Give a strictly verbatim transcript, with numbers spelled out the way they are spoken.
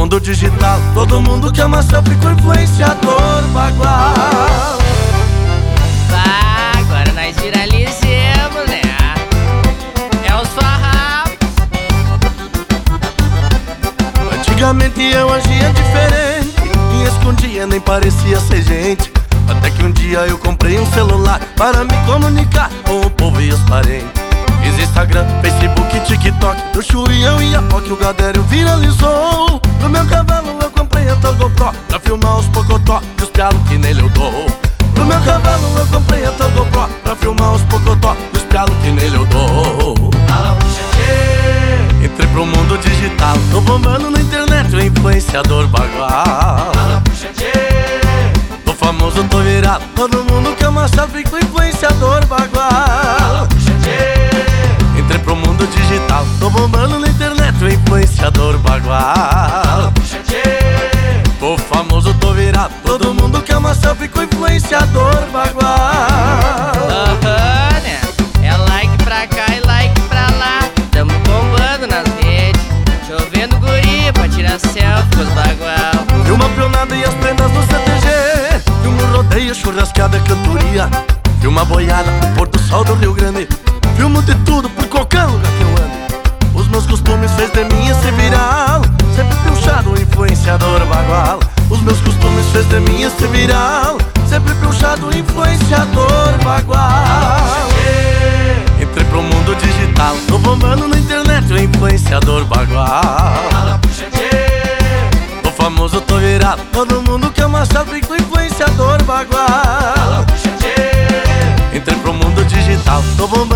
mundo digital, todo mundo quer uma selfie com influenciador bagual. Ah, agora nós viralizemos, né? É os farrapos. Antigamente eu agia diferente, me escondia, nem parecia ser gente. Até que um dia eu comprei um celular para me comunicar com o povo e os parentes. Fiz Instagram, Facebook, TikTok, do Chuião e a Poc, o Gadério viralizou. Pro meu cavalo eu comprei a tal GoPro, pra filmar os pocotó e os pialos que nele eu dou. Pro meu cavalo eu comprei a tal GoPro, pra filmar os pocotó e os pialos que nele eu dou. Entrei pro mundo digital, tô bombando na internet, o influenciador bagual. Tô famoso, tô virado, todo mundo quer uma selfie com influenciador bagual. Entrei pro mundo digital, tô bombando na internet, o influenciador bagual. Tô famoso, tô virado, todo mundo quer uma selfie com influenciador bagual. Aham, né? É like pra cá e like pra lá. Tamo bombando nas redes, chovendo guri pra tirar selfie com os bagual. Filma a pionada e as prendas no C T G, filma o rodeio, churrascada, cantoria. Filma a boiada, o pôr do sol do Rio Grande. Filmo de tudo por qualquer lugar que eu ando. Os meus costumes fez de mim esse viral, sempre puxado o influenciador bagual. Os meus costumes fez de mim esse viral, sempre puxado o influenciador bagual. Entrei pro mundo digital, tô bombando na internet, o influenciador bagual. Tô famoso, tô virado, todo mundo quer uma selfie com o influenciador bagual. Entrei pro mundo digital, tô bombando